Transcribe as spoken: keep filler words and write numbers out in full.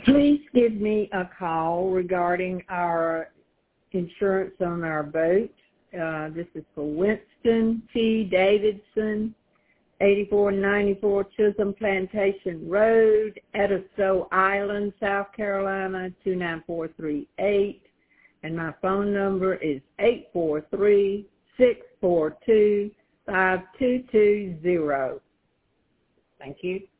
please give me a call regarding our insurance on our boat. Uh, this is for Winston T. Davidson, eighty-four ninety-four Chisholm Plantation Road, Edisto Island, South Carolina, two nine four three eight. And my phone number is eight four three, six four two, five two two zero. Thank you.